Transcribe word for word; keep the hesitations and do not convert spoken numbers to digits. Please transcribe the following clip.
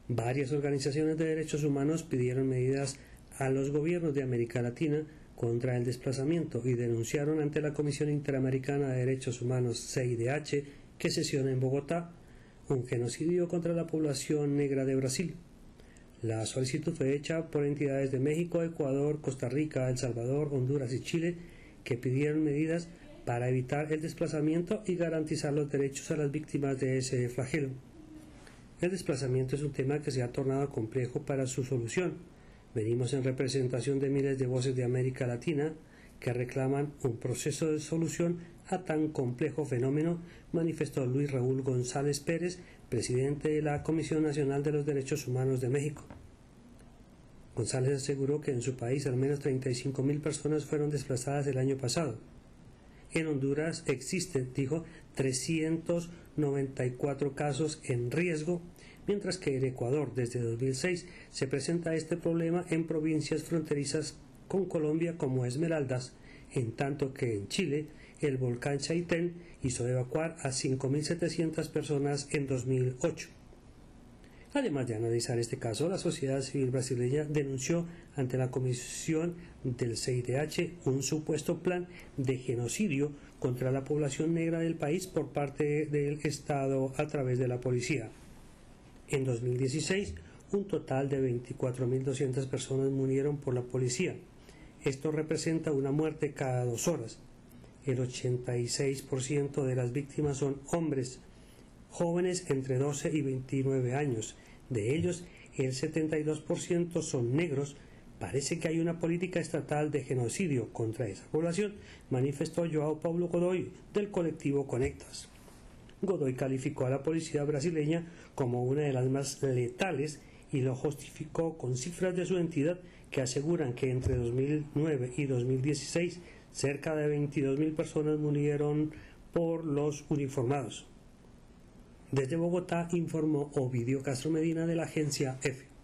Varias organizaciones de derechos humanos pidieron medidas a los gobiernos de América Latina contra el desplazamiento y denunciaron ante la Comisión Interamericana de Derechos Humanos C I D H, que sesiona en Bogotá, un genocidio contra la población negra de Brasil. La solicitud fue hecha por entidades de México, Ecuador, Costa Rica, El Salvador, Honduras y Chile, que pidieron medidas para evitar el desplazamiento y garantizar los derechos a las víctimas de ese flagelo. El desplazamiento es un tema que se ha tornado complejo para su solución. Venimos en representación de miles de voces de América Latina que reclaman un proceso de solución a tan complejo fenómeno, manifestó Luis Raúl González Pérez, presidente de la Comisión Nacional de los Derechos Humanos de México. González aseguró que en su país al menos treinta y cinco mil personas fueron desplazadas el año pasado. En Honduras existen, dijo, trescientos noventa y cuatro casos en riesgo, mientras que en Ecuador desde dos mil seis se presenta este problema en provincias fronterizas con Colombia como Esmeraldas, en tanto que en Chile el volcán Chaitén hizo evacuar a cinco mil setecientas personas en dos mil ocho. Además de analizar este caso, la sociedad civil brasileña denunció ante la comisión del C I D H un supuesto plan de genocidio contra la población negra del país por parte del Estado a través de la policía. En dos mil dieciséis, un total de veinticuatro mil doscientas personas murieron por la policía. Esto representa una muerte cada dos horas. El ochenta y seis por ciento de las víctimas son hombres, jóvenes entre doce y veintinueve años. De ellos, el setenta y dos por ciento son negros. Parece que hay una política estatal de genocidio contra esa población, manifestó João Paulo Godoy, del colectivo Conectas. Godoy calificó a la policía brasileña como una de las más letales y lo justificó con cifras de su entidad que aseguran que entre dos mil nueve y dos mil dieciséis cerca de veintidós mil personas murieron por los uniformados. Desde Bogotá informó Ovidio Castro Medina de la agencia EFE.